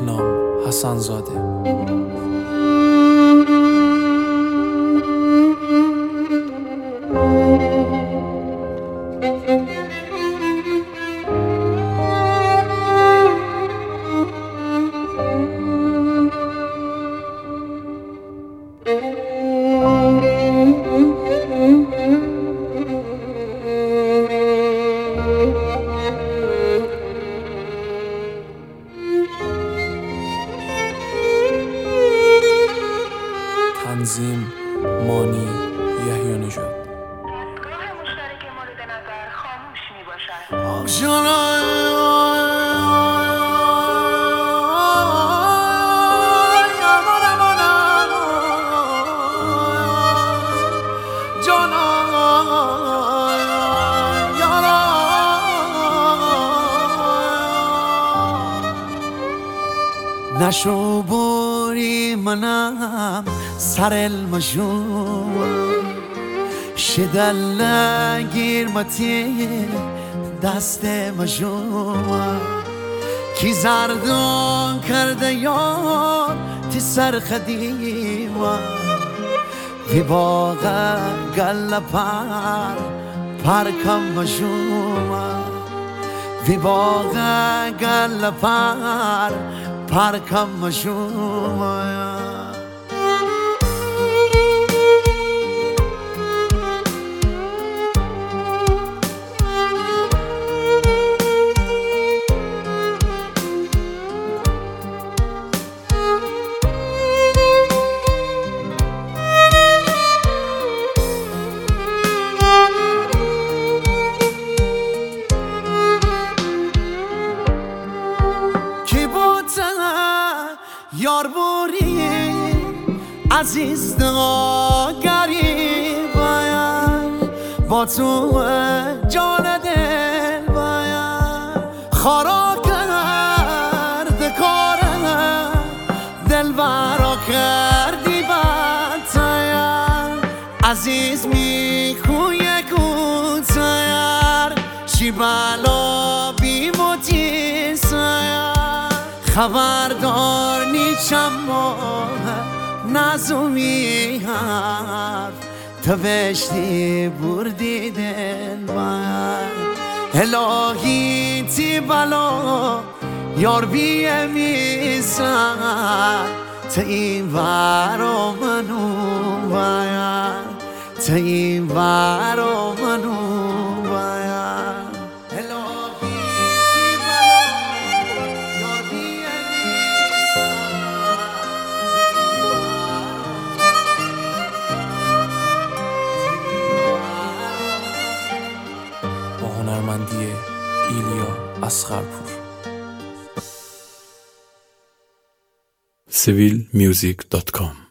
بهنام حسن‌زاده. تنظیم مانی یحیی نژاد. دستگاه مشترک مورد نظر خاموش می باشد. نشو بوری منم سر المجون شدل نگیر متی دست مجون کی زردون کرده یار تی سر خدیما وی باغ گل پر کم مجون وی باغ گل پر کم مجون یار بوری عزیز داگری باید با تو جان دل باید خارا کرد کارم دل برا کردی بدتاید عزیز میکوی کوتاید چی بلا بیموتی ساید خبردار نیچم نزومی حرف تا بشتی بردی دل باید الهی تی بلا یار بیمیزن تا این ورا منو باید تا این ورا منو باید هنرمندی ایلیا اصغرپور. civilmusic.com